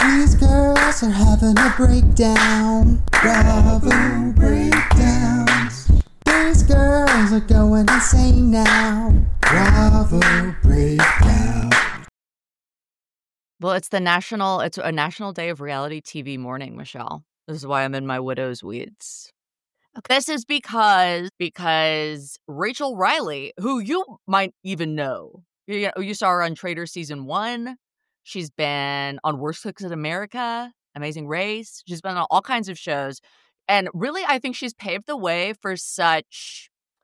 These girls are having a breakdown. Bravo breakdowns. These girls are going insane now. Bravo breakdown. Well, it's a national day of reality TV mourning, Michelle. This is why I'm in my widow's weeds. Okay. This is because Rachel Riley, who you might even know, you saw her on Trader Season 1. She's been on Worst Cooks in America, Amazing Race. She's been on all kinds of shows. And really, I think she's paved the way for such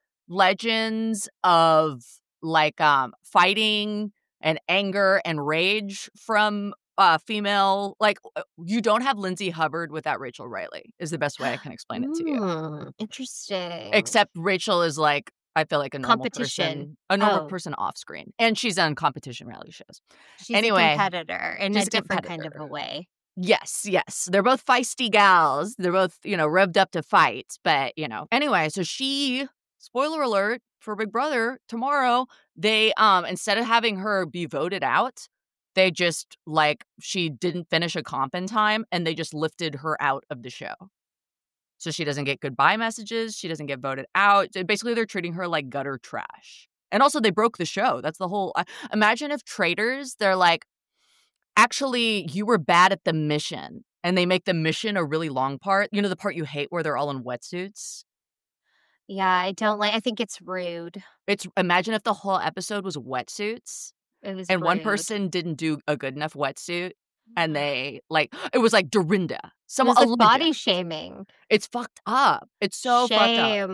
legends of like fighting and anger and rage from female. Like, you don't have Lindsay Hubbard without Rachel Riley is the best way I can explain it to you. Interesting. Except Rachel is like, I feel like a normal Competition. person off screen. And she's on competition reality shows. She's Anyway, a competitor in a she's a different kind competitor. of a way. Yes. They're both feisty gals. They're both, revved up to fight. But, Anyway, so she, spoiler alert for Big Brother, tomorrow, they, instead of having her be voted out, they just, she didn't finish a comp in time, and they just lifted her out of the show. So she doesn't get goodbye messages. She doesn't get voted out. Basically, they're treating her like gutter trash. And also, they broke the show. That's the whole... imagine if traitors, they're like, actually, you were bad at the mission. And they make the mission a really long part. You know, the part you hate where they're all in wetsuits? Yeah, I don't like... I think it's rude. Imagine if the whole episode was wetsuits. It was and rude. one person didn't do a good enough wetsuit. And they, it was like Dorinda. It was like body shaming. It's fucked up. It's so fucked up.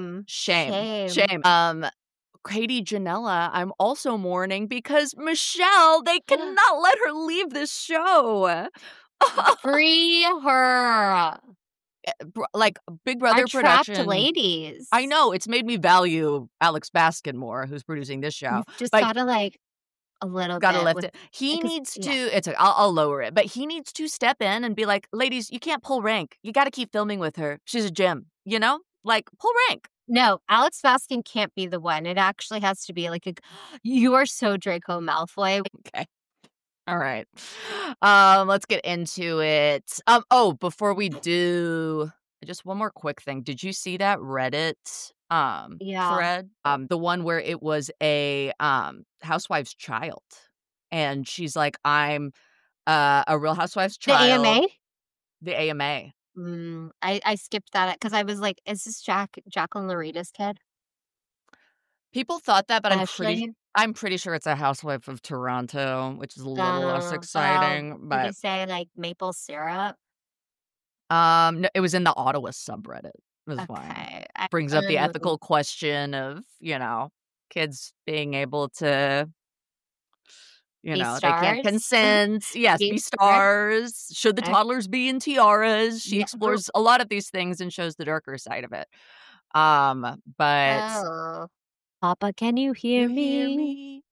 Shame. Katie Janela, I'm also mourning because Michelle, they cannot let her leave this show. Free her. Like Big Brother Our production. Trapped ladies. I know. It's made me value Alex Baskin more, who's producing this show. You've just gotta a little gotta bit. Lift it. He needs to. I'll lower it, but he needs to step in and be like, "Ladies, you can't pull rank. You got to keep filming with her. She's a gem. Pull rank." No, Alex Baskin can't be the one. It actually has to be you are so Draco Malfoy. Okay. All right. Let's get into it. Before we do, just one more quick thing. Did you see that Reddit thread? The one where it was a housewife's child, and she's like, "I'm a Real Housewives child." The AMA. The AMA. I skipped that because I was like, "Is this Jacqueline Larita's kid?" People thought that, but I'm pretty sure it's a housewife of Toronto, which is a little less exciting. But did you say maple syrup? No, it was in the Ottawa subreddit. That's why it brings up the ethical question of kids being able to they can't consent. Yes, be stars. Should the toddlers be in tiaras? She explores a lot of these things and shows the darker side of it. But Papa, can you hear me?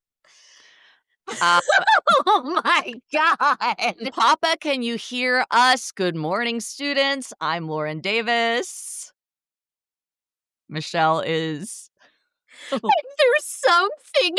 Oh my God. Papa, can you hear us? Good morning, students. I'm Lauren Davis. Michelle is... There's something.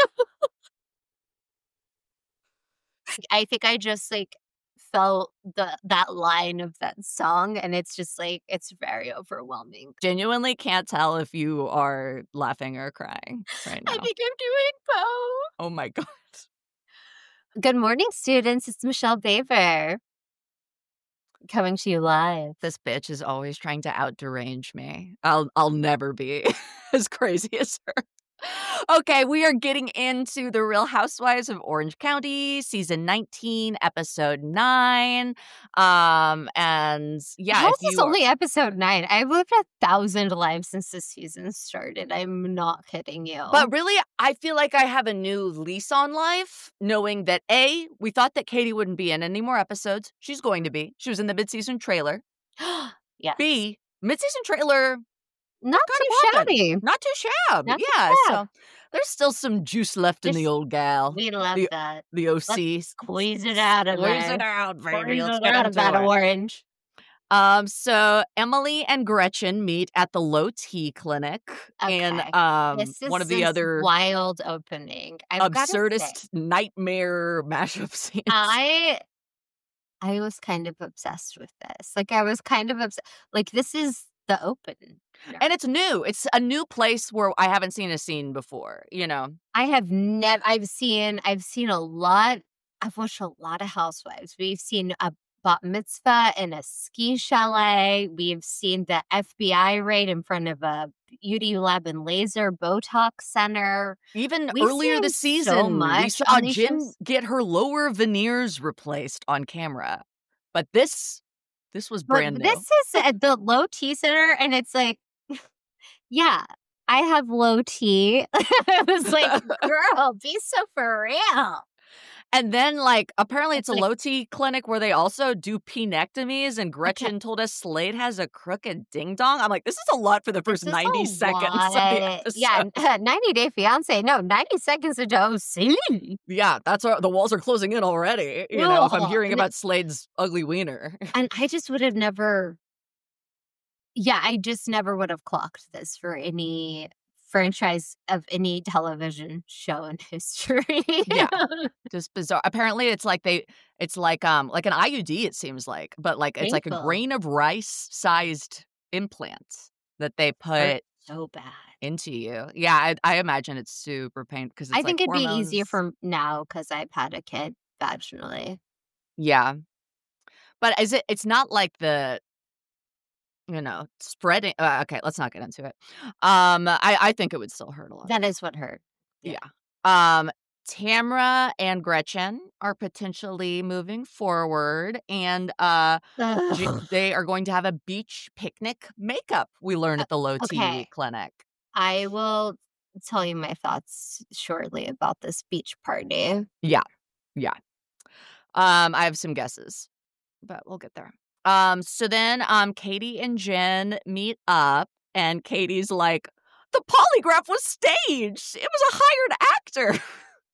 I think I just felt that line of that song, and it's just it's very overwhelming. Genuinely can't tell if you are laughing or crying right now. I think I'm doing both. Oh my God. Good morning, students. It's Michelle Baver coming to you live. This bitch is always trying to out-derange me. I'll never be as crazy as her. Okay, we are getting into The Real Housewives of Orange County, season 19, episode 9. And yeah, how is this only episode 9? I've lived 1,000 lives since this season started. I'm not kidding you. But really, I feel like I have a new lease on life, knowing that A, we thought that Katie wouldn't be in any more episodes. She's going to be. She was in the mid-season trailer. Yes. B, mid-season trailer. Not too shabby. Not too shabby. So there's still some juice left in the old gal. We love that. The OC. Let's squeeze it out of there. Squeeze it out, baby. Let's get out of that orange. So Emily and Gretchen meet at the Low T Clinic. Okay. And this is one of the other wild opening. absurdist nightmare mashup scenes. I was kind of obsessed with this. Like, I was kind of obsessed. Like, this is the open. And it's new. It's a new place where I haven't seen a scene before, you know? I have never. I've seen a lot. I've watched a lot of Housewives. We've seen a bat mitzvah in a ski chalet. We've seen the FBI raid in front of a beauty lab and laser Botox center. Even We've earlier seen this so season, we much saw on these Jen shows. get her lower veneers replaced on camera. But this was But brand new. this is at the low T center, and it's like, yeah, I have low T. I was like, girl, be so for real. And then, like, apparently it's a Like- low T clinic where they also do penectomies, and Gretchen told us Slade has a crooked ding dong. I'm like, this is a lot for the first This is 90 a seconds of the lot. episode. Yeah, 90 Day Fiance. No, 90 seconds into OC. Yeah, that's the walls are closing in already. You know, if I'm Ugh. hearing And about Slade's ugly wiener. And I just would have never. Yeah, I just never would have clocked this for any franchise of any television show in history. Yeah. Just bizarre. Apparently, it's like an IUD. It seems like, but like it's like a Painful. grain of rice sized implant that they put Hurt so bad. into you. Yeah, I imagine it's super painful because I think it'd be easier hormones. for now because I've had a kid vaginally. Yeah, but it's not like the, spreading. Okay, let's not get into it. I think it would still hurt a lot. That is what hurt. Tamra and Gretchen are potentially moving forward, and they are going to have a beach picnic makeup. We learned at the Low T okay. clinic. I will tell you my thoughts shortly about this beach party. Yeah. I have some guesses, but we'll get there. So then, Katie and Jen meet up, and Katie's like, "The polygraph was staged. It was a hired actor."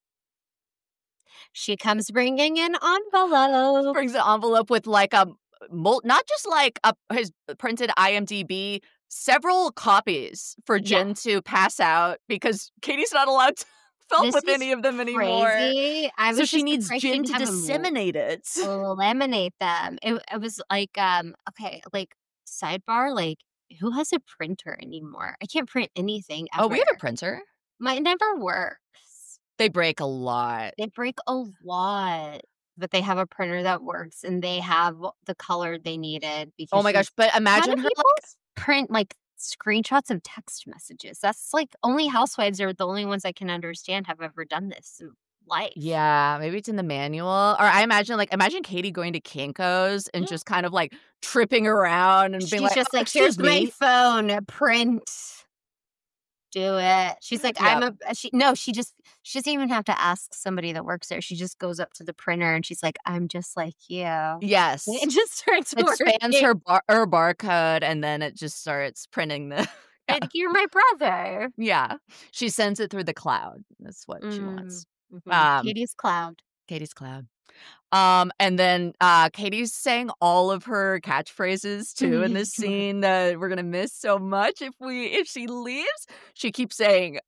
She comes bringing an envelope. Brings an envelope with like not just like his printed IMDb, several copies for Jen to pass out because Katie's not allowed to film This with is any of them anymore. Crazy. I was So she just needs surprised she Jen didn't to have 'em disseminate it. laminate them. It was like, okay, like sidebar, like who has a printer anymore? I can't print anything ever. Oh, we have a printer. Mine never works. They break a lot. They break a lot. But they have a printer that works and they have the color they needed. Because Oh my gosh! But How imagine do her people print like screenshots of text messages? That's like only housewives are the only ones I can understand have ever done this in life. Yeah, maybe it's in the manual. Or I imagine Katie going to Kinko's and just kind of like tripping around and She's being like, just "Oh, like, here's excuse me." my phone, print. Do it. She's like, Yeah. she doesn't even have to ask somebody that works there. She just goes up to the printer and she's like, I'm just like you. Yes. It just starts It working. spans her barcode, and then it just starts printing the. Like, you're my brother. Yeah, she sends it through the cloud. That's what she wants. Mhm. Katie's cloud. Katie's cloud. And then Katie's saying all of her catchphrases too in this scene that we're gonna miss so much if she leaves. She keeps saying,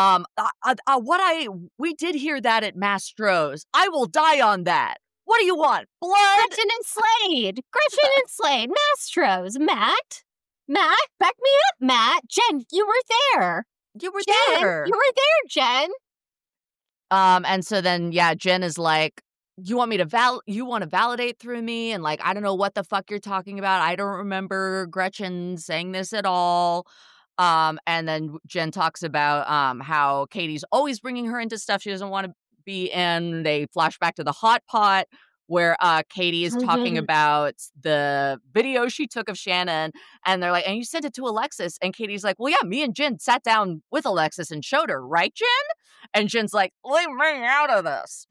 we did hear that at Mastro's. I will die on that. What do you want? Blood? Gretchen and Slade. Mastro's. Matt, back me up, Matt. Jen, you were there. You were Jen, there. you were there, Jen. And so then, yeah, Jen is like, you want me to you want to validate through me? And like, I don't know what the fuck you're talking about. I don't remember Gretchen saying this at all. And then Jen talks about how Katie's always bringing her into stuff she doesn't want to be in. They flash back to the hot pot where Katie is talking about the video she took of Shannon. And they're like, and you sent it to Alexis. And Katie's like, well, yeah, me and Jen sat down with Alexis and showed her, right, Jen? And Jen's like, leave me out of this.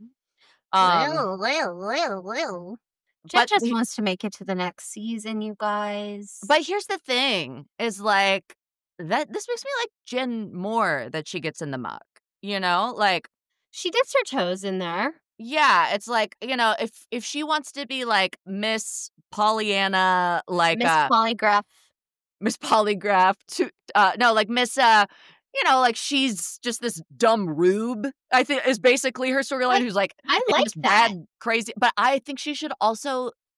Jen just wants to make it to the next season, you guys. But here's the thing, is like, this makes me like Jen more that she gets in the muck, like. She dips her toes in there. Yeah, it's like, if she wants to be like Miss Pollyanna, like Miss Polygraph. Miss Polygraph, like Miss, like she's just this dumb rube, I think is basically her storyline, who's like, I like this that. bad, crazy, but I think she should also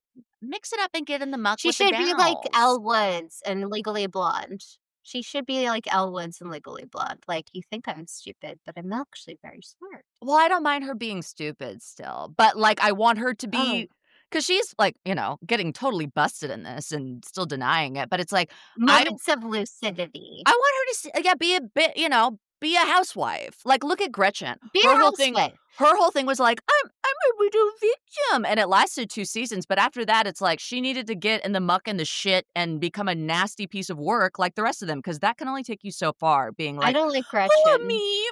mix it up and get in the muck She with the should be like gals. Elle Woods and Legally Blonde. She should be like Elle Woods and Legally Blonde. Like, you think I'm stupid, but I'm actually very smart. Well, I don't mind her being stupid still, but, like, I want her to Oh. be because she's, like, getting totally busted in this and still denying it, but it's like, Moments of lucidity. I want her to be a bit, be a housewife. Like, look at Gretchen. Be a housewife. Her whole thing was like, I'm a widow victim. And it lasted 2 seasons. But after that, it's like she needed to get in the muck and the shit and become a nasty piece of work like the rest of them. Because that can only take you so far, being like, I don't like Gretchen. oh, me.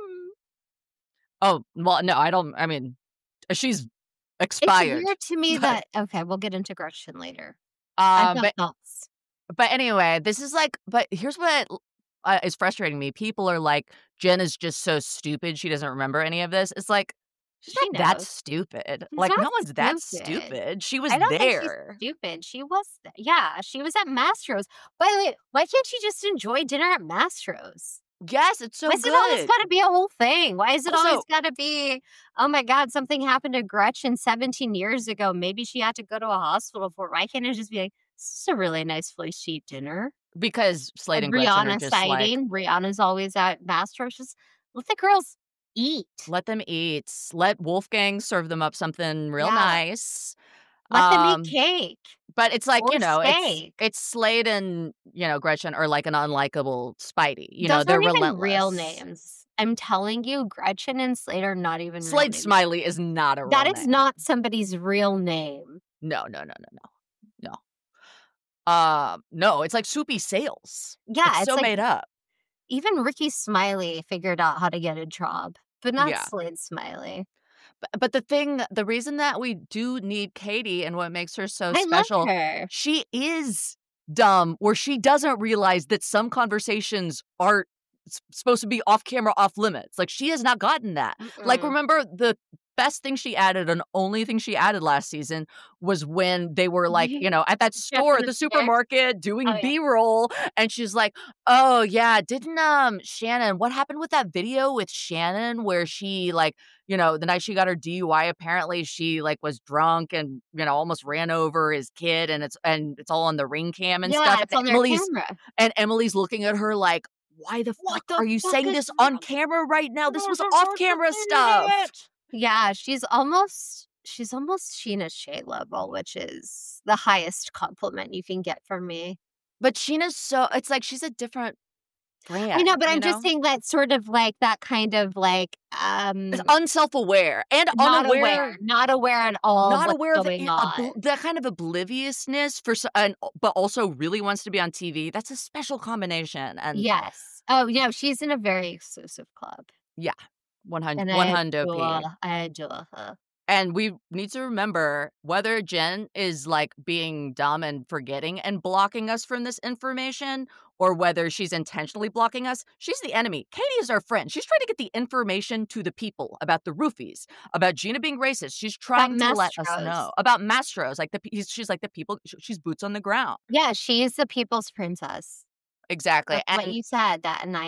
Oh, well, no, I don't. I mean, she's expired. It's weird to me that, okay, we'll get into Gretchen later. I've got thoughts. But anyway, this is like, but here's what is frustrating me. People are like, Jen is just so stupid. She doesn't remember any of this. It's like, she's not that stupid. Like, no one's that stupid. She was I don't there. think she's stupid. She was there. Yeah, she was at Mastro's. By the way, why can't she just enjoy dinner at Mastro's? Yes, it's so Why good. is it always got to be a whole thing? Why is it Also- always got to be, oh my God, something happened to Gretchen 17 years ago. Maybe she had to go to a hospital for it. Why can't it just be like, this is a really nice fully sheet dinner? Because Slade and Gretchen are Rihanna just sighting. Rihanna's always at Mastro's. Just let the girls eat. let them eat. Let Wolfgang serve them up something real Yeah. nice. Let them eat cake. But it's like, Or steak. it's Slade and, Gretchen are like an unlikable Spidey. Those They're aren't even relentless. real names. I'm telling you, Gretchen and Slade are not even real Slade names. Smiley is not a real That name. is not somebody's real name. No. No, it's like Soupy Sales. Yeah, It's so like made up. even Ricky Smiley figured out how to get a job, but not Yeah. Slade Smiley. But the reason that we do need Katie and what makes her so I special, love her. she is dumb where she doesn't realize that some conversations are supposed to be off camera, off limits. Like, she has not gotten that. Like, Mm-mm. remember the best thing she added and only thing she added last season was when they were like, at that store at in the the supermarket doing Oh, yeah. B-roll, and she's like, oh yeah, didn't Shannon, what happened with that video with Shannon where she like, the night she got her DUI, apparently she like was drunk and almost ran over his kid, and it's all on the ring cam and Yeah, stuff. it's on their camera. And Emily's looking at her like, why the fuck are you saying this on camera right now? This was off camera stuff. Yeah, she's almost Sheena Shea level, which is the highest compliment you can get from me. But Sheena's it's like she's a different brand. I know, but I'm just saying that sort of like that kind of like it's unself-aware and not unaware, not aware at all. not of aware what's of going on. that kind of obliviousness but also really wants to be on TV. That's a special combination. And Yes. Oh, she's in a very exclusive club. 100 I adore her. And we need to remember whether Jen is like being dumb and forgetting and blocking us from this information, or whether she's intentionally blocking us. She's the enemy. Katie is our friend. She's trying to get the information to the people about the roofies, about Gina being racist. She's trying to let us know about Mastro's. Like she's like the people. She's boots on the ground. Yeah, she's the people's princess. Exactly. That's what you said that, and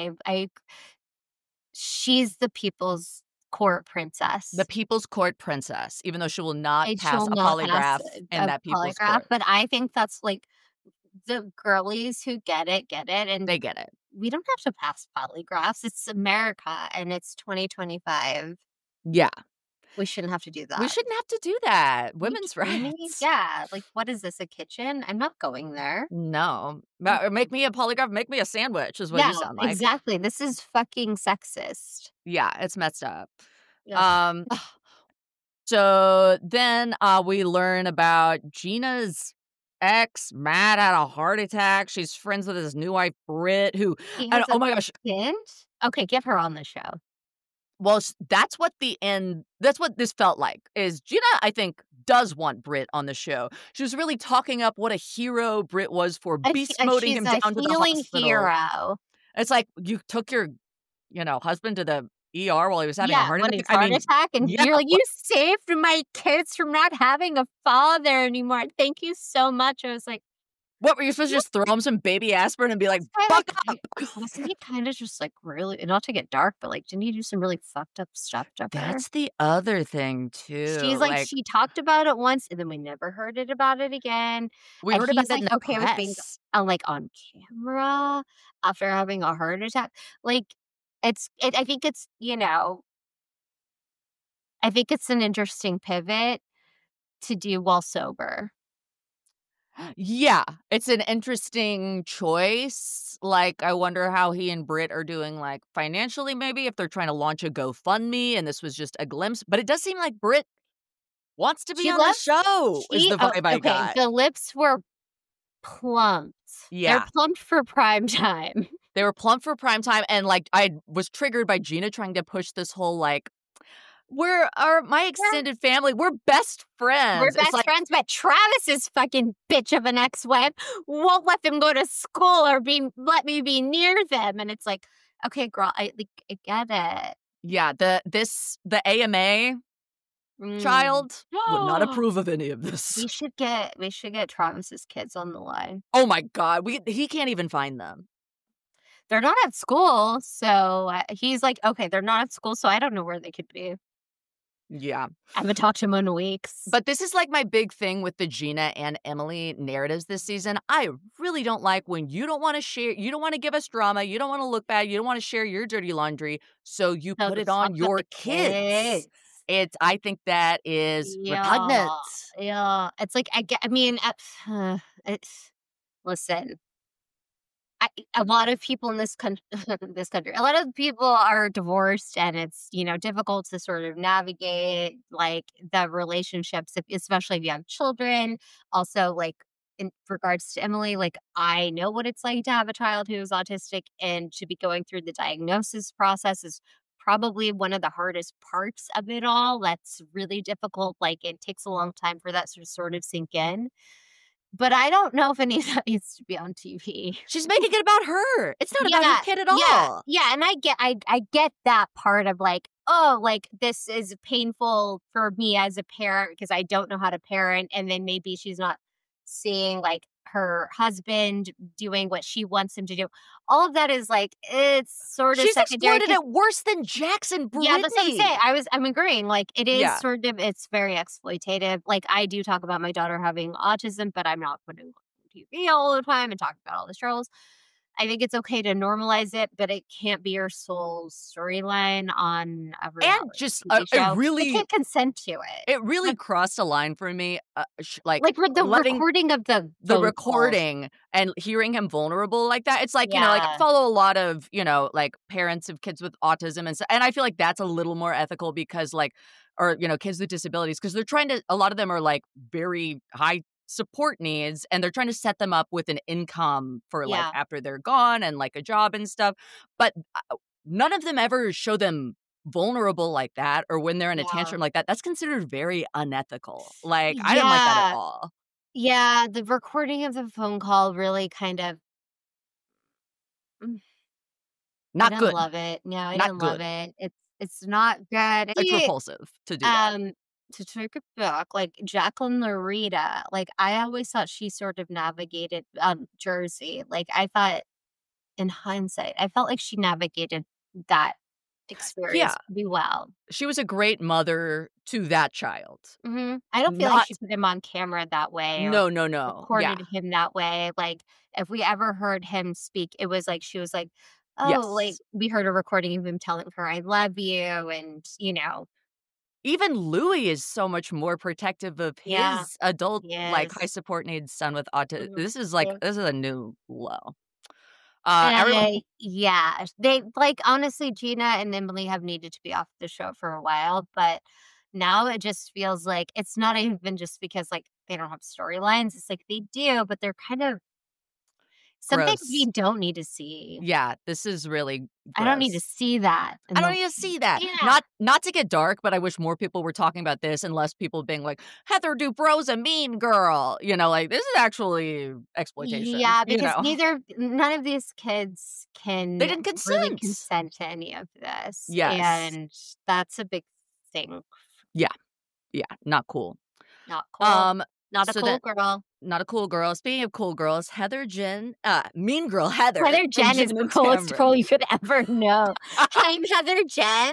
she's the people's court princess. The people's court princess, even though she will not pass a She'll not polygraph pass in a that people's polygraph, court. but I think that's like the girlies who get it, and They get it. we don't have to pass polygraphs. It's America, and it's 2025. Yeah. We shouldn't have to do that. We shouldn't have to do that. Women's Are you kidding me? rights. Yeah, like what is this, a kitchen? I'm not going there. No. Make me a polygraph, make me a sandwich is what you sound like. Exactly. This is fucking sexist. Yeah, it's messed up. Ugh. So then we learn about Gina's ex, Matt, had a heart attack. She's friends with his new wife, Britt, who, He and has oh a my gosh. stint? Okay, get her on the show. Well, that's what this felt like, is Gina, I think, does want Britt on the show. She was really talking up what a hero Britt was for beast moding him down to the healing hospital. hero. It's like, you took your, husband to the ER while he was having a heart when attack. his heart attack, and yeah, you're like, you saved my kids from not having a father anymore. Thank you so much. I was like, What, were you supposed to just throw him some baby aspirin and be like, I buck like, up? wasn't he kind of just like really, not to get dark, but like, didn't he do some really fucked up stuff to her? That's the other thing, too. She's like, she talked about it once and then we never heard about it again. we And heard about he's it in like, the okay with being press. like on camera after having a heart attack. Like, I think it's, I think it's an interesting pivot to do while sober. Yeah, it's an interesting choice. Like, I wonder how he and Britt are doing, like, financially, maybe, if they're trying to launch a GoFundMe and this was just a glimpse. But it does seem like Britt wants to be She on the loves- show, is the vibe I got. The lips were plumped. Yeah. They're plumped for prime time. They were plump for prime time, and, like, I was triggered by Gina trying to push this whole, like, my extended family, we're best friends. We're It's best like, friends, but Travis's fucking bitch of an ex-wife won't let them go to school or let me be near them. And it's like, okay, girl, I get it. yeah, the AMA child would not Mm. approve of any of this. We should get Travis's kids on the line. Oh my God, he can't even find them. They're not at school, so he's like, okay, they're not at school, so I don't know where they could be. Yeah. I haven't talked to him in weeks. But this is like my big thing with the Gina and Emily narratives this season. I really don't like when you don't want to share, you don't want to give us drama, you don't want to look bad, you don't want to share your dirty laundry, so you put it on your kids. I think that is repugnant. Yeah, it's like listen. A lot of people in this country, a lot of people are divorced, and it's difficult to sort of navigate like the relationships, especially if you have children. Also, like in regards to Emily, like I know what it's like to have a child who is autistic, and to be going through the diagnosis process is probably one of the hardest parts of it all. That's really difficult. Like it takes a long time for that to sort of sink in. But I don't know if any of that needs to be on TV. She's making it about her. It's not about her kid at all. Yeah, and I get that part of like, oh, like this is painful for me as a parent because I don't know how to parent, and then maybe she's not seeing like her husband doing what she wants him to do. All of that is like, it's sort of she's secondary. She's exploited it worse than Jackson Brittany. Yeah, that's what I'm saying. I'm agreeing. Like it is Yeah. it's very exploitative. Like I do talk about my daughter having autism, but I'm not putting on TV all the time and talking about all the struggles. I think it's okay to normalize it, but it can't be your sole storyline on a reality And just TV show. it really You can't consent to it. It really crossed a line for me, like the recording of the recording and hearing him vulnerable like that. It's like, like I follow a lot of, like parents of kids with autism and I feel like that's a little more ethical because or kids with disabilities, because they're trying to, a lot of them are like very high support needs, and they're trying to set them up with an income for like after they're gone and like a job and stuff. But none of them ever show them vulnerable like that, or when they're in a tantrum like that. That's considered very unethical. Like I didn't like that at all. Yeah, the recording of the phone call really kind of not I good. Didn't love it. No, I didn't love it. It's not good. It's repulsive to do that. To take it back, like Jacqueline Larita, like I always thought she sort of navigated Jersey. Like I thought, in hindsight, I felt like she navigated that experience pretty well. She was a great mother to that child. Mm-hmm. I don't feel like she put him on camera that way. No. Recorded him that way. Like if we ever heard him speak, it was like she was like, oh, like we heard a recording of him telling her, "I love you," and Even Louis is so much more protective of his adult, like high support needs son with autism. Mm-hmm. This is a new low. They honestly, Gina and Emily have needed to be off the show for a while, but now it just feels like it's not even just because like they don't have storylines. It's like they do, but they're kind of some things we don't need to see. Yeah, this is really gross. I don't need to see that. I don't need to see that. Yeah. Not to get dark, but I wish more people were talking about this and less people being like, Heather Dubrow's a mean girl. Like, this is actually exploitation. Yeah, because none of these kids they didn't really consent to any of this. Yes. And that's a big thing. Yeah. Yeah, not cool. Not cool. Not a cool girl. not a cool girl. Speaking of cool girls, Mean Girl Heather. Heather and Jen is Jen the and coolest Tamra. girl you could ever know. I'm Heather Jen.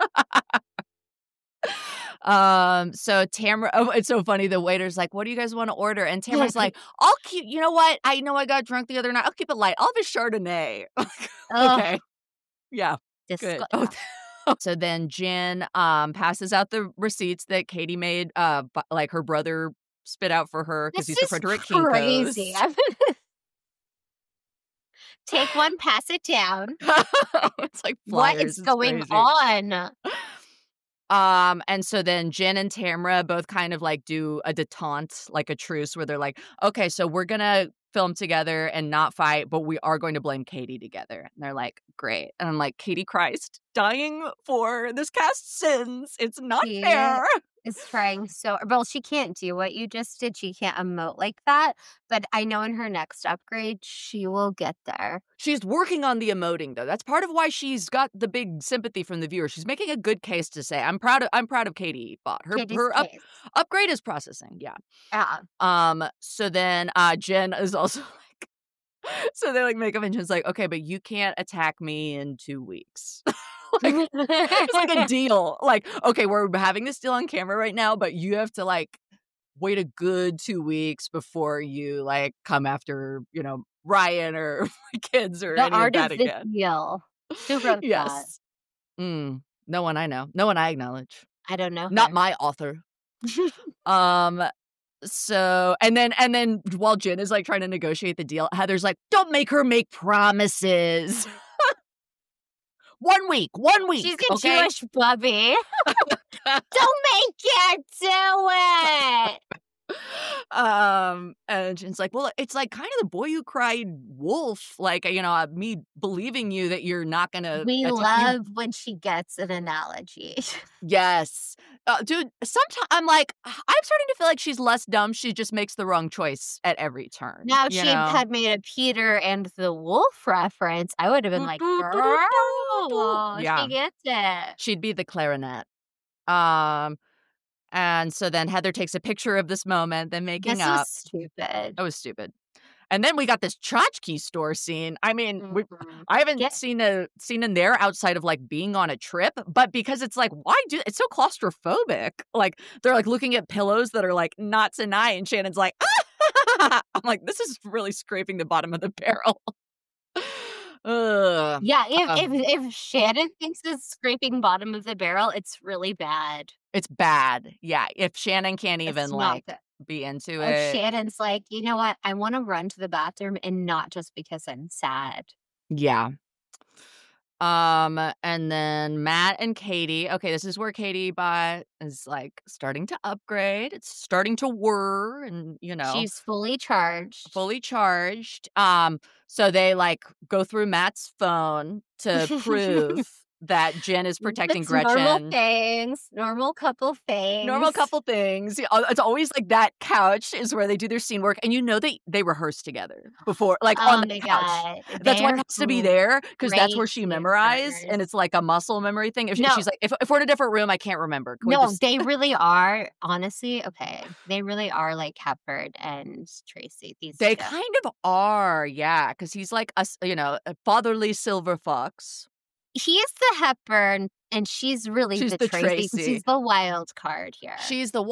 So Tamra, it's so funny. The waiter's like, "What do you guys want to order?" And Tamra's like, "I'll keep. You know what? I know I got drunk the other night. I'll keep it light. I'll have a Chardonnay." Okay, yeah, good. So then Jen passes out the receipts that Katie made, like her brother spit out for her because he's the Frederick crazy. Kinkos. Take one, pass it down. It's like flyers. What is going on? And so then Jen and Tamra both kind of like do a detente, like a truce, where they're like, okay, so we're gonna film together and not fight, but we are going to blame Katie together. And they're like, great. And I'm like, Katie Christ, dying for this cast's sins. It's not fair. Is trying so well. She can't do what you just did. She can't emote like that. But I know in her next upgrade, she will get there. She's working on the emoting, though. That's part of why she's got the big sympathy from the viewer. She's making a good case to say, I'm proud of Katie Bott. Her upgrade is processing. Yeah. So then Jen is also like, so they like make up and Jen's like, okay, but you can't attack me in 2 weeks. Like, it's like a deal. Like, okay, we're having this deal on camera right now, but you have to like wait a good 2 weeks before you like come after, Ryan or my kids or any of that again. Deal. Who wrote yes. that? No one I know. No one I acknowledge. I don't know. Not my author. So and then while Jen is like trying to negotiate the deal, Heather's like, don't make her make promises. 1 week. She's a Jewish bubby. Don't make it do it. And Jen's like, well, it's like kind of the boy who cried wolf, like, me believing you that you're not gonna. We love when she gets an analogy. Yes. Dude, sometimes I'm like, I'm starting to feel like she's less dumb. She just makes the wrong choice at every turn. Now, if she had made a Peter and the Wolf reference, I would have been like, girl, yeah. she gets it. She'd be the clarinet. And so then Heather takes a picture of this moment, then making up. Was stupid. That was stupid. And then we got this tchotchke store scene. I mean, I haven't seen a scene in there outside of like being on a trip, but because it's like, it's so claustrophobic. Like they're like looking at pillows that are like not tonight, and Shannon's like, ah! I'm like, this is really scraping the bottom of the barrel. Yeah, if Shannon thinks it's scraping bottom of the barrel, it's really bad. It's bad. Yeah, if Shannon can't even be into it. If Shannon's like, you know what? I want to run to the bathroom and not just because I'm sad. Yeah. And then Matt and Katie. Okay, this is where Katie Bott is like starting to upgrade. It's starting to whir, and she's fully charged. So they like go through Matt's phone to prove that Jen is protecting Gretchen. Normal couple things. It's always like that couch is where they do their scene work, and they rehearse together before, like on the couch. God. That's why it has to be there, because that's where she memorized, and it's like a muscle memory thing. She's like, if we're in a different room, I can't remember. They really are. Honestly, okay, they really are like Hepburn and Tracy. They kind of are, yeah, because he's like a fatherly silver fox. He is the Hepburn, and she's the Tracy. She's the wild card here. She's the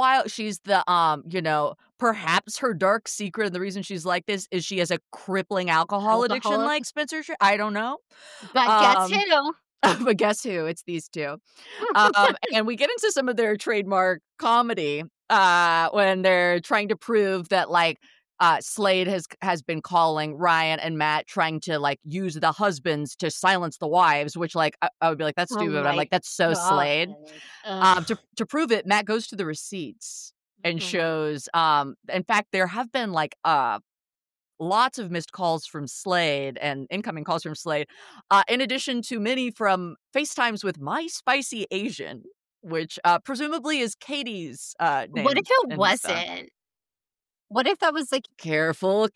perhaps her dark secret, and the reason she's like this is she has a crippling alcohol addiction like Spencer. I don't know. But guess who? But guess who? It's these two. And we get into some of their trademark comedy when they're trying to prove that, like, Slade has been calling Ryan and Matt, trying to like use the husbands to silence the wives, which like I would be like, that's stupid. I'm like, that's so God. Slade. To prove it, Matt goes to the receipts and shows. In fact, there have been like lots of missed calls from Slade and incoming calls from Slade, in addition to many from FaceTimes with My Spicy Asian, which presumably is Katie's name. What if it wasn't? What if that was like careful?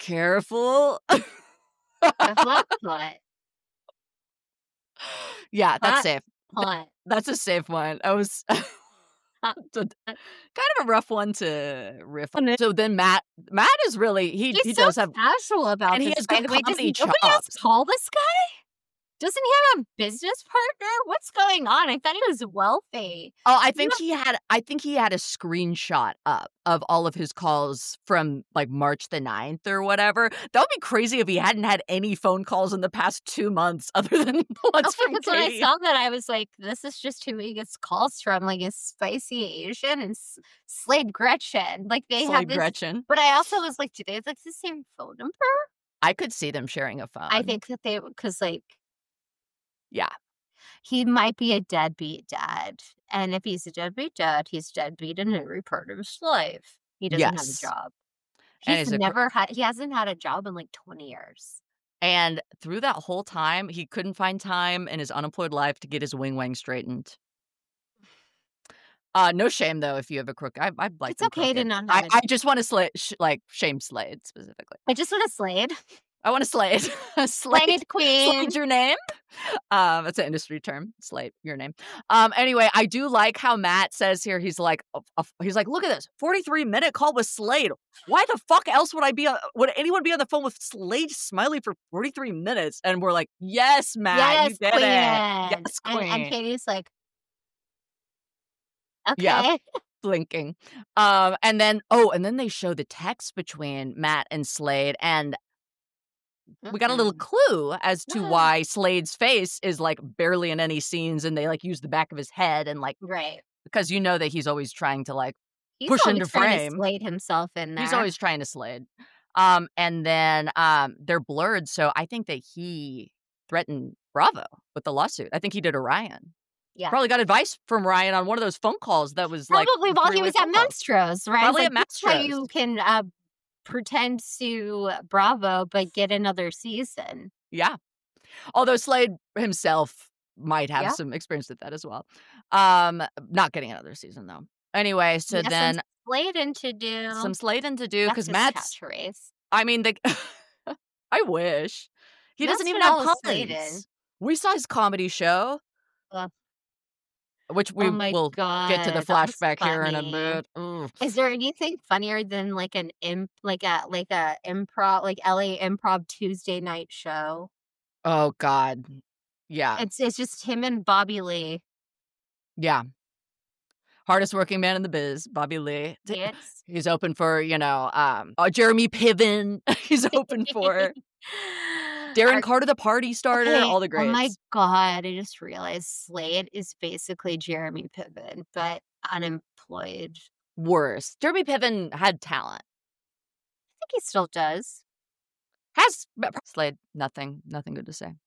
Yeah, that's safe. That's a safe one. I was So, kind of a rough one to riff on. So then Matt is really he He's does so have casual about and he this. has By good the way, does comedy nobody else chops. call this guy? Doesn't he have a business partner? What's going on? I thought he was wealthy. Oh, I think he had a screenshot up of all of his calls from like March the 9th or whatever. That would be crazy if he hadn't had any phone calls in the past 2 months other than the ones Okay, from because when I Katie. saw that, I was like, this is just who he gets calls from, like a spicy Asian and Slade Gretchen. Like they have Slade this. Gretchen. But I also was like, do they have like the same phone number? I could see them sharing a phone. I think that they, because like, yeah. he might be a deadbeat dad. And if he's a deadbeat dad, he's deadbeat in every part of his life. He doesn't have a Yes. job. And He hasn't had a job in like 20 years. And through that whole time, he couldn't find time in his unemployed life to get his wing straightened. No shame though if you have a crook. I'd like. It's okay to not have I just want to shame Slade specifically. I just want to Slade. I want to Slade. Slade queen. Slade your name. That's an industry term. Slade your name. Anyway, I do like how Matt says here. He's like, look at this 43-minute call with Slade. Why the fuck else would anyone be on the phone with Slade Smiley for 43 minutes? And we're like, yes, Matt, yes, you did queen. it. Yes, queen. And Katie's like, okay. Yeah. Blinking. And then they show the text between Matt and Slade, and we got a little clue as to why Slade's face is like barely in any scenes, and they like use the back of his head and like right, because you know that he's always trying to like he's push always into trying frame. to Slade himself in there. He's always trying to Slade. And then they're blurred, so I think that he threatened Bravo with the lawsuit. I think he did Orion. Yeah. Probably got advice from Ryan on one of those phone calls that was probably while he was at Mastro's, right? Probably like, at Mastro's. How you can pretend to Bravo but get another season. Yeah. Although Slade himself might have some experience with that as well. Not getting another season though. Anyway, so then some Sladen to do because Matt's catchphrase. I mean, I wish he doesn't even have puns. We saw his comedy show. Which we will get to the flashback here in a bit. Is there anything funnier than like an like a improv, like LA Improv Tuesday night show? Oh God, yeah. It's just him and Bobby Lee. Yeah, hardest working man in the biz, Bobby Lee. He's open for Jeremy Piven. He's open for. Darren Carter, the party starter, all the greats. Oh my God, I just realized Slade is basically Jeremy Piven, but unemployed. Worse. Jeremy Piven had talent. I think he still does. Slade, nothing good to say.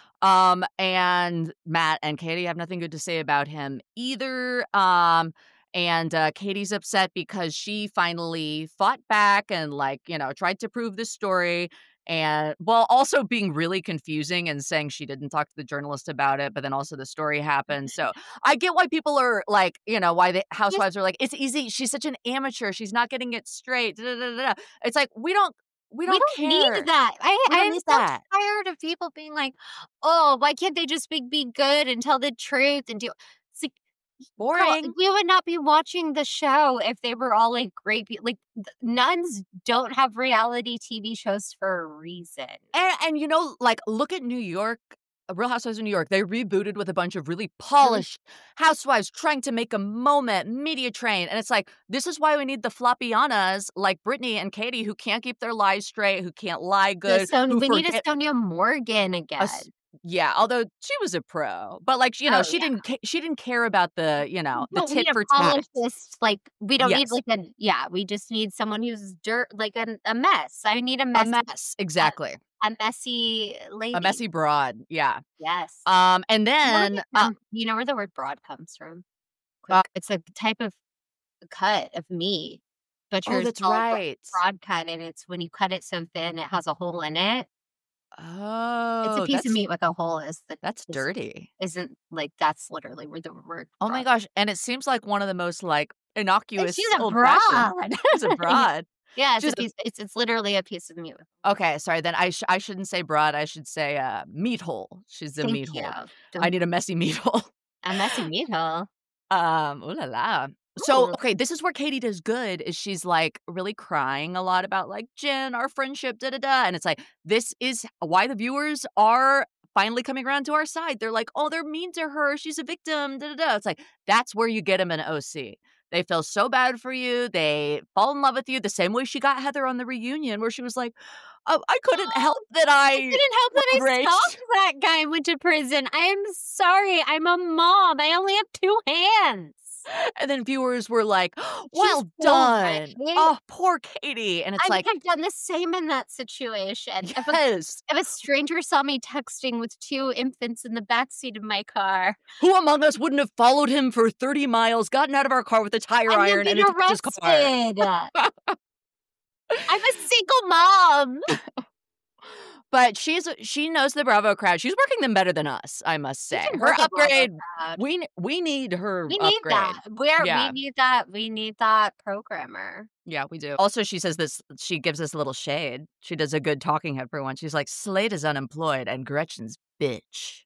And Matt and Katie have nothing good to say about him either. And Katie's upset because she finally fought back and tried to prove this story. And while also being really confusing and saying she didn't talk to the journalist about it, but then also the story happened. So I get why people are like, why the housewives are like, it's easy. She's such an amateur. She's not getting it straight. Da, da, da, da. It's like, we don't care. Need that. I'm so tired of people being like, oh, why can't they just be good and tell the truth and do it's like, boring. Girl, we would not be watching the show if they were all like great people. Like nuns don't have reality TV shows for a reason. And look at New York, Real Housewives of New York. They rebooted with a bunch of really polished housewives trying to make a moment, media train. And it's like, this is why we need the floppianas like Brittany and Katie who can't keep their lies straight, who can't lie good. We need a Sonia Morgan again. Yeah, although she was a pro, but she didn't care about the the tit for tat. We don't need we just need someone who's a mess. I need a mess. Exactly. A messy lady. A messy broad. Yeah. Yes. And then you know where the word broad comes from? It's a type of cut of meat. Butcher's that's right. Broad cut, and it's when you cut it so thin it has a hole in it. Oh, it's a piece of meat with a hole. That's dirty. That's literally where the word. Oh my gosh! And it seems like one of the most innocuous. She's a broad. She's a broad. Yeah, it's literally a piece of meat. Okay, sorry. Then I shouldn't say broad. I should say meat hole. She's a meat hole. I need a messy meat hole. A messy meat hole. Ooh la la. So, Ooh. okay, this is where Katie does good, is she's, like, really crying a lot about, like, "Jen, our friendship, da da da," and it's like, this is why the viewers are finally coming around to our side. They're like, "Oh, they're mean to her. She's a victim, da da da." It's like, that's where you get them in OC. They feel so bad for you. They fall in love with you the same way she got Heather on the reunion where she was like, "Oh, I couldn't help that I couldn't help that I Rach." stalked that guy and went to prison. I am sorry. I'm a mom. I only have 2 hands. And then viewers were like, "Well She's done. right. Oh, poor Katie." And it's I like, would have done the same in that situation. yes. If a stranger saw me texting with 2 infants in the backseat of my car, Who among us wouldn't have followed him for 30 miles, gotten out of our car with a tire I would iron have and been into his car? arrested. I'm a single mom. But she knows the Bravo crowd. She's working them better than us, I must say. can Her work a Bravo upgrade, crowd. we need her We need upgrade. that. Yeah. We need that programmer. Yeah, we do. Also, she says this, she gives us a little shade. She does a good talking head for one. She's like, Slade is unemployed and Gretchen's bitch.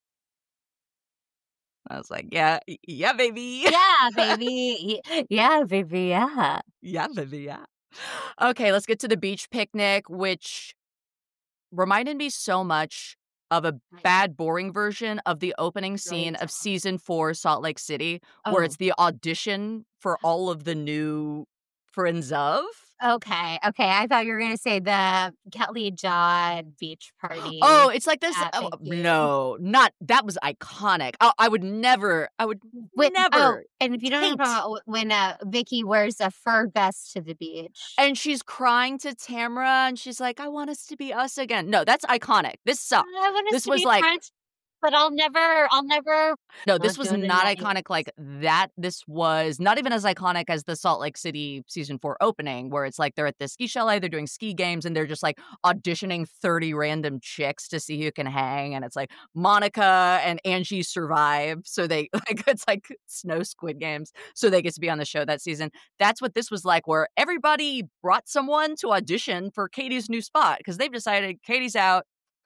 I was like, yeah, baby. Yeah, baby. Yeah, baby. Yeah. Yeah, baby, yeah. Okay, let's get to the beach picnic, which reminded me so much of a bad, boring version of the opening scene of season 4 Salt Lake City, where it's the audition for all of the new friends of. Okay. I thought you were gonna say the Kelly Dodd beach party. Oh, it's like this. at Oh, Big U. no, not that was iconic. I would never. Never. And if you don't know taint. about when Vicky wears a fur vest to the beach. And she's crying to Tamara, and she's like, "I want us to be us again." No, that's iconic. This sucked. I want us This to was be like- friends, but I'll never. No, this was doing the not night. iconic like that. This was not even as iconic as the Salt Lake City season 4 opening, where it's like they're at the ski chalet, they're doing ski games, and they're just like auditioning 30 random chicks to see who can hang. And it's like Monica and Angie survive. So they like, it's like snow Squid Games. So they get to be on the show that season. That's what this was like, where everybody brought someone to audition for Katie's new spot because they've decided Katie's out.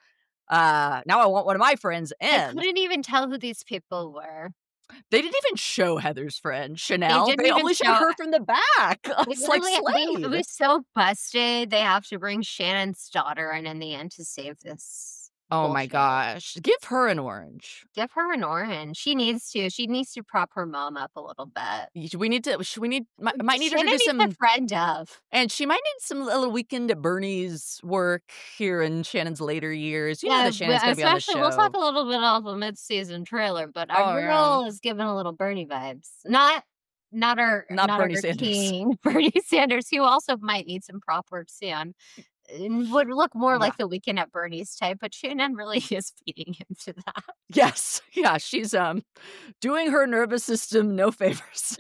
Now I want one of my friends in. I couldn't even tell who these people were. They didn't even show Heather's friend, Chanel. didn't They even only show showed her from the back. It's like It Slade. was so busted. They have to bring Shannon's daughter in the end to save this. Oh my bullshit. gosh. Give her an orange. Give her an orange. She needs to. She needs to prop her mom up a little bit. We need to, might need her to Shannon do needs some, a friend of. and she might need some little weekend at Bernie's work here in Shannon's later years. You know that Shannon's going to be on the show. Especially, we'll talk a little bit off the mid-season trailer, but Oh, our yeah. girl is giving a little Bernie vibes. Not our Bernie our Sanders. king, Bernie Sanders, who also might need some prop work soon. And would look more like the Weekend at Bernie's type, but Shannon really is feeding him to that. Yes. Yeah. She's doing her nervous system no favors.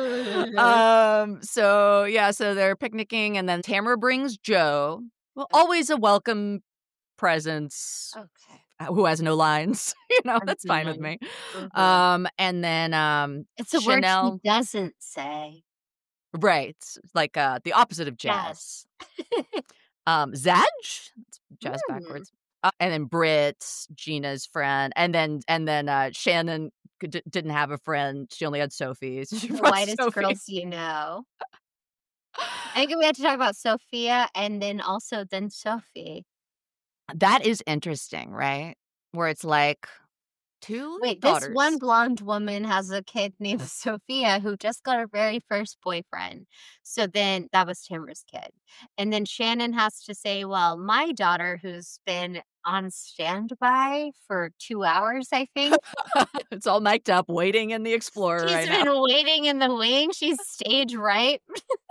So they're picnicking, and then Tamara brings Joe. Well, always a welcome presence. Okay. Who has no lines. That's fine with me. And then It's a Chanel, word she doesn't say. right, like the opposite of jazz. Zaj, that's jazz backwards. And then Britt, Gina's friend, and then Shannon didn't have a friend. She only had Sophie. So she The brought whitest Sophie. girls you know. I think we have to talk about Sophia and then Sophie. That is interesting, right? Where it's like two Wait, daughters. this one blonde woman has a kid named Sophia who just got her very first boyfriend. So then that was Tamara's kid. And then Shannon has to say, well, my daughter, who's been on standby for 2 hours, I think. It's all mic'd up, waiting in the Explorer She's right been now. waiting in the wing. She's stage right.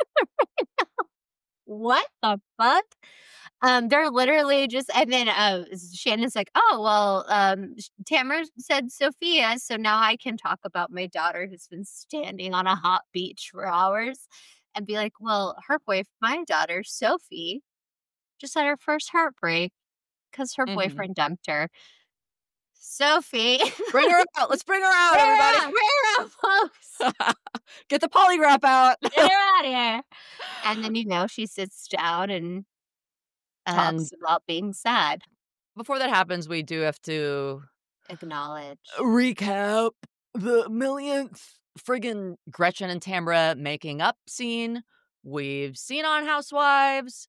What the fuck? They're literally just, and then Shannon's like, oh, well, Tamara said Sophia, so now I can talk about my daughter who's been standing on a hot beach for hours, and be like, well, my daughter, Sophie, just had her first heartbreak because her boyfriend dumped her. Sophie. Bring her out. Let's bring her out, Bring her everybody. out, bring her out, folks. Get the polygraph out. Get her out of here. And then, she sits down and talks about being sad. Before that happens, we do have to Acknowledge. recap the millionth friggin' Gretchen and Tamra making up scene we've seen on Housewives.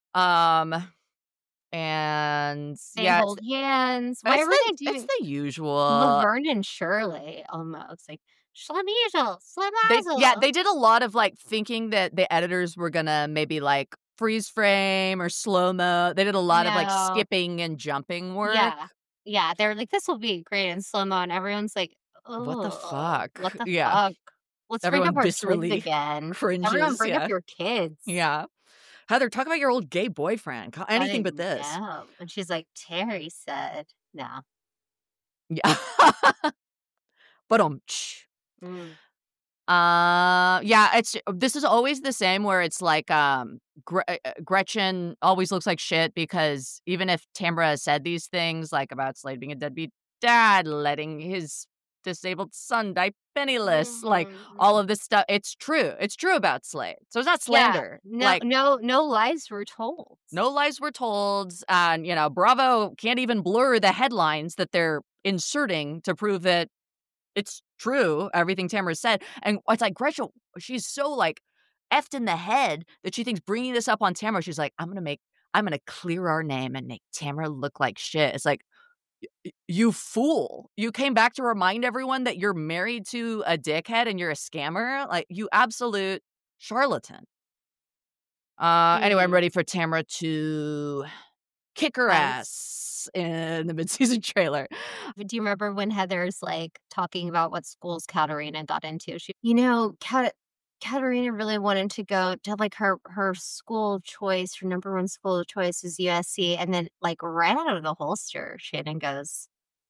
And They hold hands. Why were they doing it's the usual. Laverne and Shirley almost like Schlemizel, They did a lot of like thinking that the editors were gonna maybe like freeze frame or slow-mo. They did a lot of like skipping and jumping work. Yeah. They were like, this will be great in slow-mo, and everyone's like, oh, what the fuck? What the fuck? Let's Everyone bring up our viscerally kids again. cringes. Everyone bring up your kids. Yeah. Heather, talk about your old gay boyfriend. Anything but this. No. And she's like, Terry said, no. Yeah. But this is always the same where it's like Gretchen always looks like shit because even if Tamra said these things like about Slade being a deadbeat dad, letting his disabled son die penniless, like all of this stuff, it's true about Slade, so it's not slander. No lies were told. No lies were told. And Bravo can't even blur the headlines that they're inserting to prove that it's true, everything Tamra said. And it's like Gretchen, she's so like effed in the head that she thinks bringing this up on Tamra, she's like, I'm gonna clear our name and make Tamra look like shit. It's like, you fool. You came back to remind everyone that you're married to a dickhead and you're a scammer? Like, you absolute charlatan. Anyway, I'm ready for Tamra to kick her ass in the midseason trailer. Do you remember when Heather's like talking about what schools Katerina got into? Katerina really wanted to go to like her school choice, her number one school choice is USC, and then like ran out of the holster. Shannon goes,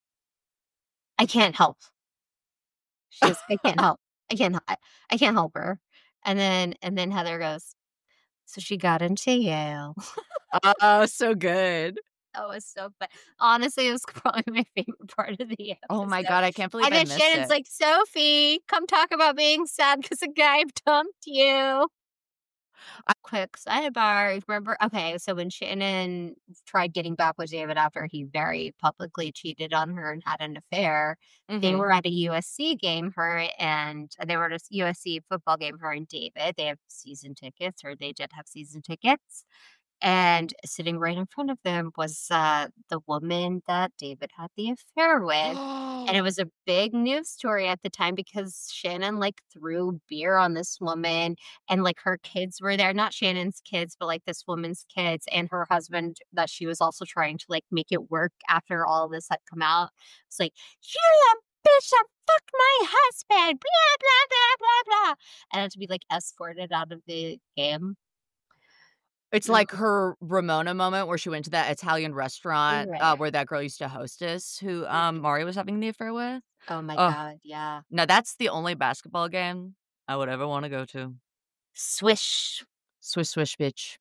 I can't help. She goes, I can't help. I can't help her. And then Heather goes, so she got into Yale. Oh, so good. That was so fun. Honestly, it was probably my favorite part of the episode. Oh my God, I can't believe I missed it. And then Shannon's like, Sophie, come talk about being sad because a guy dumped you. Quick sidebar. Remember? Okay, so when Shannon tried getting back with David after he very publicly cheated on her and had an affair, they were at a USC game, her and they were at a USC football game, her and David. They have season tickets, or they did have season tickets. And sitting right in front of them was the woman that David had the affair with. And it was a big news story at the time because Shannon like threw beer on this woman, and like her kids were there. Not Shannon's kids, but like this woman's kids and her husband that she was also trying to like make it work after all of this had come out. It's like, you bitch that fucked my husband, blah, blah, blah, blah, blah. And had to be like escorted out of the game. It's like her Ramona moment where she went to that Italian restaurant where that girl used to hostess who Mari was having the affair with. Oh my God, yeah. Now that's the only basketball game I would ever want to go to. Swish. Swish, swish, bitch.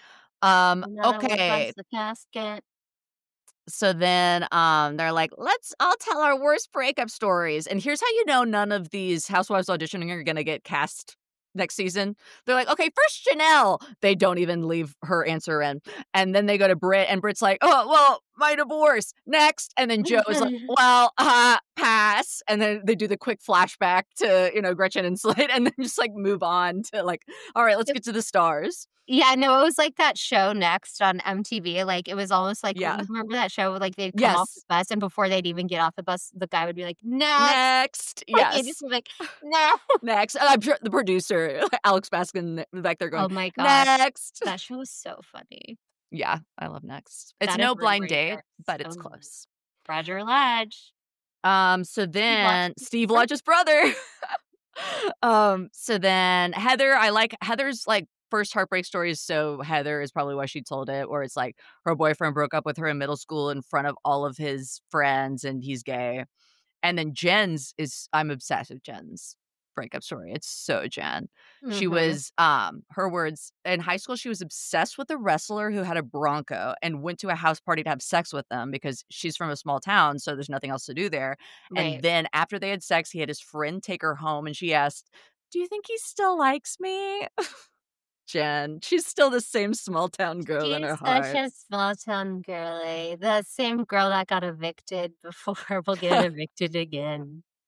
Okay. The casket. So then they're like, let's all tell our worst breakup stories. And here's how you know none of these Housewives auditioning are going to get cast next season. They're like, okay, first Janelle. They don't even leave her answer in. And then they go to Britt, and Britt's like, oh, well, my divorce. Next. And then Joe is like, well, pass. And then they do the quick flashback to, Gretchen and Slade, and then just like move on to like, all right, let's get to the stars. Yeah, no, it was like that show Next on MTV. Like, it was almost like, remember that show? Like, they'd come off the bus, and before they'd even get off the bus, the guy would be like, next. Yes. Like, just like, no. Next. And I'm sure the producer, Alex Baskin, back there going, oh my God. Next. That show was so funny. Yeah, I love Next. It's no blind date, but it's close. Roger Lodge. So then Steve Lodge's brother. So then Heather, I like Heather's like first heartbreak story is so Heather is probably why she told it, where it's like her boyfriend broke up with her in middle school in front of all of his friends and he's gay. And then Jen's I'm obsessed with Jen's breakup story. It's so Jen. Mm-hmm. She was, her words, in high school, she was obsessed with a wrestler who had a Bronco and went to a house party to have sex with them because she's from a small town, so there's nothing else to do there. Right. And then after they had sex, he had his friend take her home and she asked, do you think he still likes me? Jen, she's still the same small town girl in her heart. She's such a small town girly. The same girl that got evicted before will get evicted again.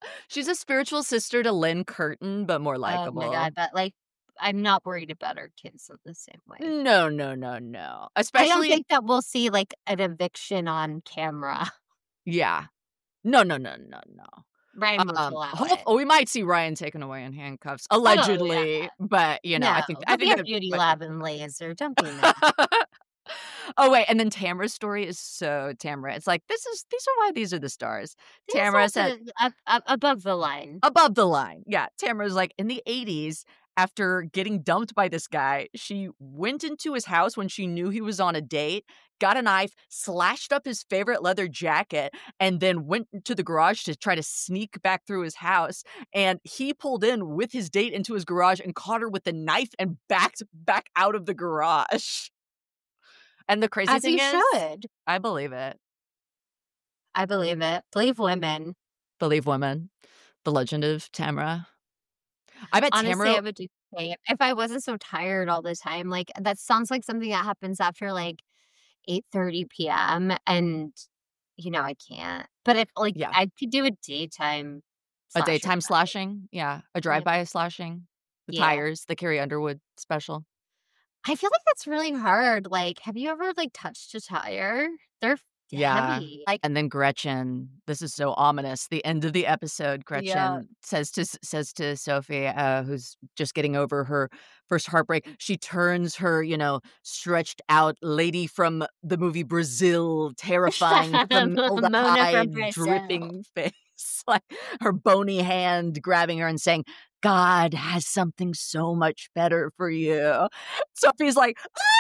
She's a spiritual sister to Lynn Curtin, but more Oh my likable. God. But like, I'm not worried about our kids in the same way. No. I don't Especially, think that we'll see like an eviction on camera. yeah. No. Ryan won't allow it. We might see Ryan taken away in handcuffs, allegedly, yeah. but you know, No, I think there'll be a that- beauty but- lab and laser. Don't be mad. Oh wait, and then Tamara's story is so Tamara. It's like these are why these are the stars. These Tamara are said above the line. above the line. Yeah, Tamara's like in the 80s. After getting dumped by this guy, she went into his house when she knew he was on a date, got a knife, slashed up his favorite leather jacket, and then went to the garage to try to sneak back through his house. And he pulled in with his date into his garage and caught her with the knife and backed back out of the garage. And the crazy As thing you is, should. I believe it. I believe it. Believe women. Believe women. The legend of Tamara. I bet Honestly, Tamara. I would do the same if I wasn't so tired all the time. Like that sounds like something that happens after like 8:30 p.m. and you know I can't. But if like Yeah. I could do a daytime Daytime slasher. slashing. Yeah. A drive-by slashing. The Yeah. tires. The Carrie Underwood special. I feel like that's really hard. Like, have you ever like touched a tire? They're Yeah. heavy. Like, And then Gretchen, this is so ominous. The end of the episode, Gretchen Yeah. says to Sophie, who's just getting over her first heartbreak, she turns her, stretched out lady from the movie Brazil, terrifying, Mona from formaldehyde, Brazil. dripping face, like her bony hand grabbing her and saying, "God has something so much better for you." Sophie's like,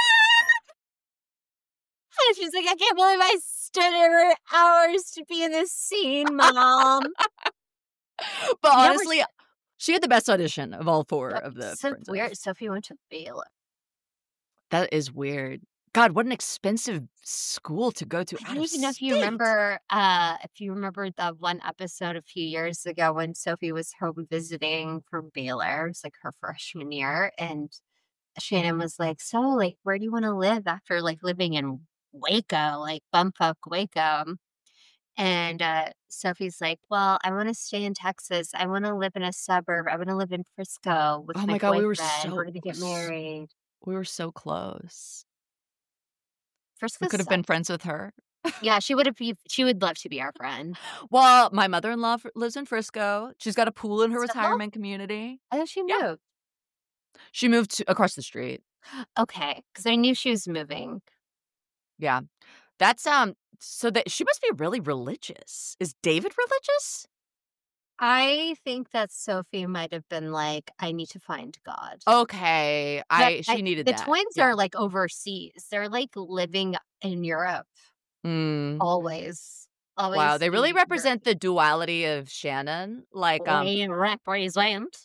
and she's like, I can't believe I stood here for hours to be in this scene, Mom. but You know, honestly, she had the best audition of all four of the so princes. weird. Sophie went to Baylor. That is weird. God, what an expensive school to go to. I don't even know if you remember. If you remember the one episode a few years ago when Sophie was home visiting from Baylor. It was like her freshman year, and Shannon was like, "So, like, where do you want to live after like living in Waco, like bumfuck Waco?" And Sophie's like, "Well, I want to stay in Texas. I want to live in a suburb. I want to live in Frisco with Oh my my God, boyfriend. We're gonna get married." We were so close. Frisco We could have been sucks. friends with her. Yeah, she would have. She would love to be our friend. Well, my mother-in-law lives in Frisco. She's got a pool in her Still? retirement community. I thought she Yeah. moved. She moved across the street. Okay, because I knew she was moving. Yeah. That's so that she must be really religious. Is David religious? I think that Sophie might have been like, I need to find God. Okay. She needed the that. twins Yeah. are like overseas. They're like living in Europe Mm. always. Wow, they really in represent the duality of Shannon. Like Europe. We represent.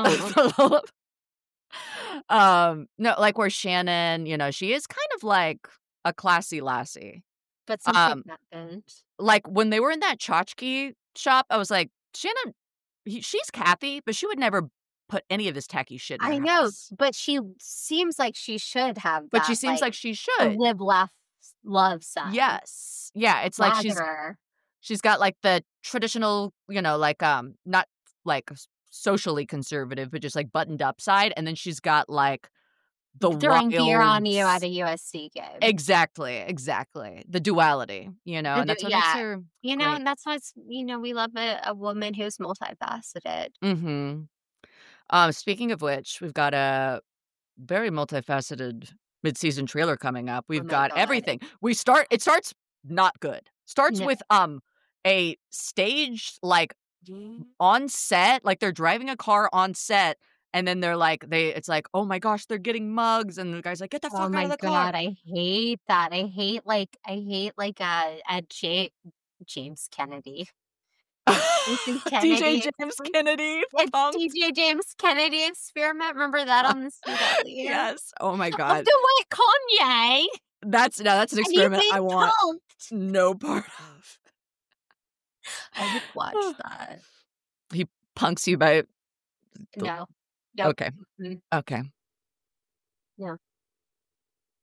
no, like where Shannon, she is kind of like a classy lassie. But something happened. Like when they were in that tchotchke shop, I was like, Shannon, she's Kathy, but she would never put any of this tacky shit in her I know, house. but she seems like she should have that. But she seems like she a should. live, laugh, love side. Yes. Yeah, it's like Swagger. she's got like the traditional, like not like socially conservative, but just like buttoned up side, and then she's got like the throwing beer on you wild- at a USC game. Exactly. The duality, and that's what makes her great. And that's why it's, we love a woman who's multifaceted. Mm-hmm. Speaking of which, we've got a very multifaceted mid-season trailer coming up. We've my got God. everything. It starts not good. Starts No. with a stage like on set, like they're driving a car on set, and then they're like it's like, oh my gosh, they're getting mugs, and the guy's like, get the fuck Oh out my of the God, car. I hate that. I hate a James Kennedy. Jason Kennedy. DJ James Kennedy. It's punk. DJ James Kennedy experiment. Remember that on the CW? Yes. Oh my Of God. the white Kanye. That's an And he's experiment I being want punked. no part of. I would watch that. He punks you by. No. Nope. Okay. Mm. Okay. Yeah.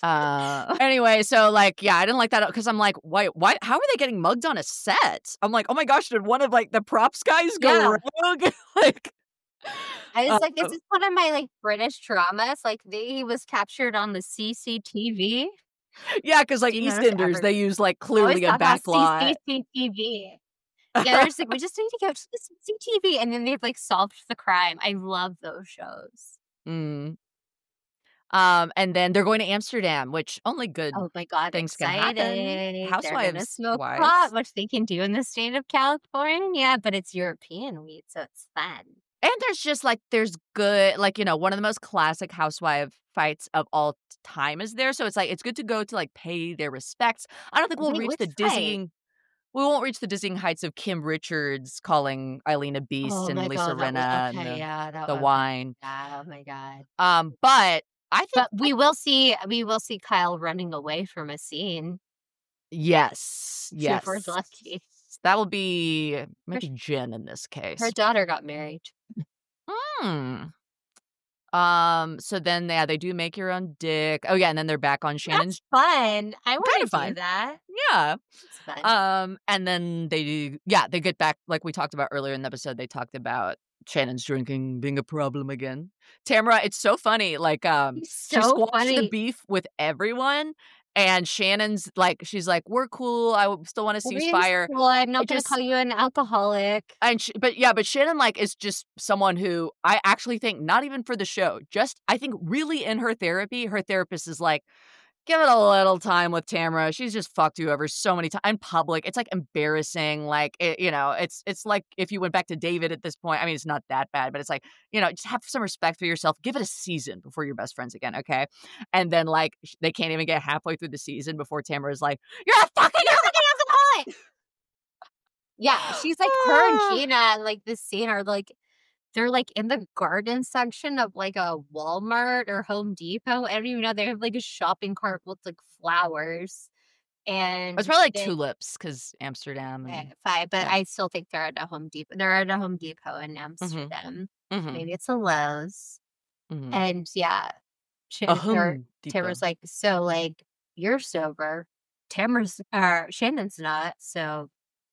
Anyway, so like, yeah, I didn't like that because I'm like, why, how are they getting mugged on a set? I'm like, oh my gosh, did one of like the props guys go rogue? Like, I was like, this is one of my like British traumas. Like he was captured on the CCTV. Yeah, because like EastEnders, they use like clearly a backlot. CCTV. Yeah, they're just like, we just need to go to the CCTV, and then they've like solved the crime. I love those shows. And then they're going to Amsterdam, which only good things can happen. Housewives smoke pot, which they can do in the state of California, but it's European weed, so it's fun. And there's just like, there's good, like, you know, one of the most classic housewife fights of all time is there. So it's like, it's good to go to like pay their respects. I don't think we'll reach the dizzying. We won't reach the dizzying heights of Kim Richards calling Eileen a beast and Lisa Rinna and the wine. Oh my God. But I think we will see Kyle running away from a scene. Yes. If we're lucky. That will be maybe Jen in this case. Her daughter got married. So then they do make your own dick. Oh yeah, and then they're back on Shannon's. That's fun. I want to do that. Yeah. It's fun. And then they get back, like we talked about earlier in the episode, they talked about Shannon's drinking being a problem again. Tamara, it's so funny. Like she squashed the beef with everyone. And Shannon's like, she's like, we're cool. I still want to ceasefire. Well, I'm not going to call you an alcoholic. And but Shannon like is just someone who I actually think, not even for the show, just I think really in her therapy, her therapist is like, give it a little time with Tamara. She's just fucked you over so many times in public. It's like embarrassing. Like, it's like if you went back to David at this point. I mean, it's not that bad, but it's like, just have some respect for yourself. Give it a season before you're best friends again, okay? And then, like, they can't even get halfway through the season before Tamara's like, you're a fucking alcoholic! Yeah, she's like, her and Gina, like, this scene are like, they're like in the garden section of like a Walmart or Home Depot. I don't even know. They have like a shopping cart with like flowers. And it's probably like tulips because Amsterdam. Fine, but I still think they're at a Home Depot. They're at a Home Depot in Amsterdam. Maybe it's a Lowe's. And yeah, Tamara's like, so like, you're sober. Shannon's not. So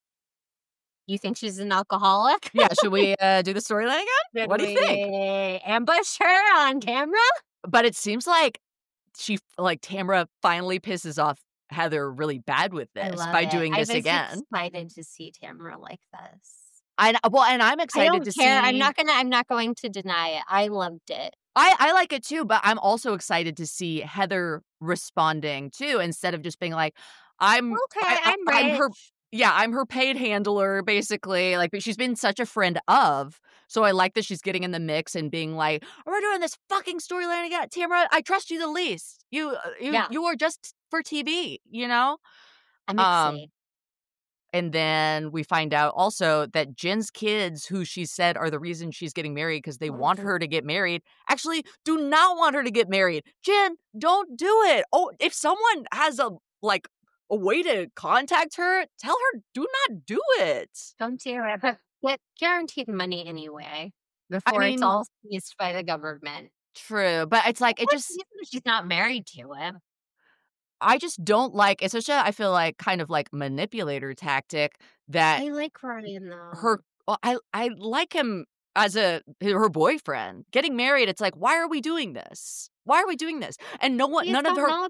you think she's an alcoholic? Yeah, should we do the storyline again? What do you think? Ambush her on camera? But it seems like Tamara finally pisses off Heather really bad with this by doing this again. I'm excited to see Tamara like this. And I'm excited to see. I'm not going to deny it. I loved it. I like it too, but I'm also excited to see Heather responding too, instead of just being like, I'm her. Yeah, I'm her paid handler, basically. Like, but she's been such a friend of. So I like that she's getting in the mix and being like, we're doing this fucking storyline again. Tamara, I trust you the least. You are just for TV, I'm excited. And then we find out also that Jen's kids, who she said are the reason she's getting married because they want her to get married, actually do not want her to get married. Jen, don't do it. Oh, if someone has a way to contact her, tell her do not do it. Don't do it, but get guaranteed money anyway before it's all seized by the government. True, but it's like she's not married to him. I just don't like. It's such I feel like kind of like manipulator tactic that I like Ryan though. I like him as her boyfriend. Getting married, it's like, why are we doing this? Why are we doing this? And none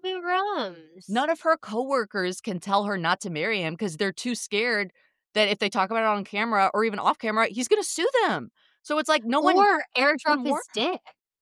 of her coworkers can tell her not to marry him because they're too scared that if they talk about it on camera or even off camera, he's going to sue them. So it's like or airdrop his dick.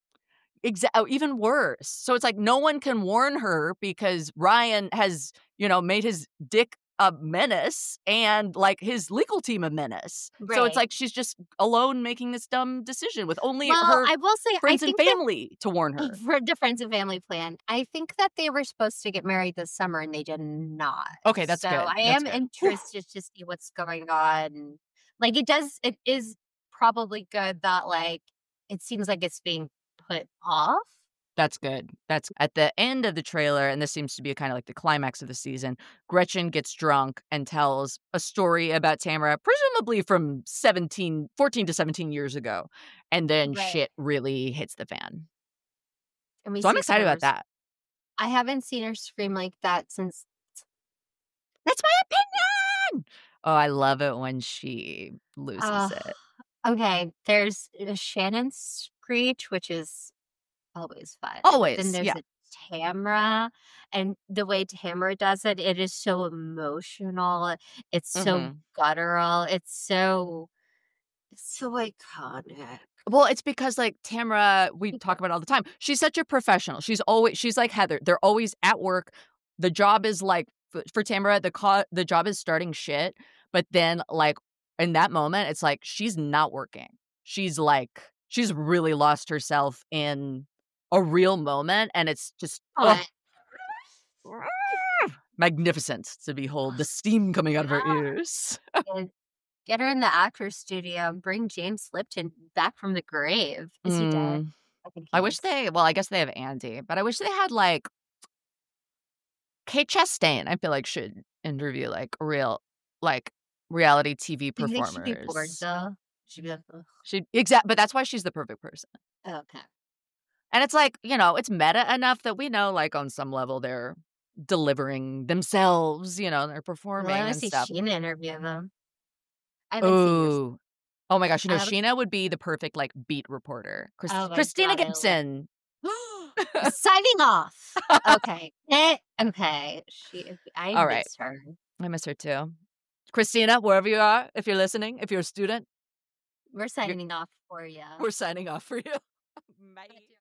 Even worse. So it's like no one can warn her because Ryan has, made his dick a menace and like his legal team a menace. Right. So it's like she's just alone making this dumb decision with only her friends and family to warn her. For the friends and family plan. I think that they were supposed to get married this summer and they did not. Okay, that's good. So I am interested to see what's going on. Like it is probably good that like it seems like it's being put off. That's good. That's at the end of the trailer, and this seems to be kind of like the climax of the season. Gretchen gets drunk and tells a story about Tamara, presumably from 14 to 17 years ago. And then shit really hits the fan. So I'm excited about that. I haven't seen her scream like that since. That's my opinion. Oh, I love it when she loses Uh, it. okay, there's a Shannon screech, which is always fun. Then Always, there's yeah. a Tamra, and the way Tamra does it, it is so emotional. It's so guttural. It's so iconic. Well, it's because like Tamra, we talk about it all the time. She's such a professional. She's like Heather. They're always at work. The job is like for Tamra, the job is starting shit. But then like in that moment, it's like she's not working. She's really lost herself in a real moment, and it's just magnificent to behold the steam coming out of her ears. And get her in the actor's studio and bring James Lipton back from the grave. Is he dead? I think I wish I guess they have Andy, but I wish they had like Kate Chastain. I feel like should interview like real like reality TV Do you think performers. she'd be bored though? She'd be like, ugh. But that's why she's the perfect person. Okay. And it's like, it's meta enough that we know like on some level they're delivering themselves, they're performing Well, I and want to see stuff. Sheena interview them. I haven't seen her. Ooh. Oh my gosh, Sheena would be the perfect like beat reporter. Oh my Christina God, I Gibson. Signing off. Okay. Okay. I All right. miss her. I miss her too. Christina, wherever you are, if you're listening, if you're a student, We're signing off for you. we're signing off for you. Bye.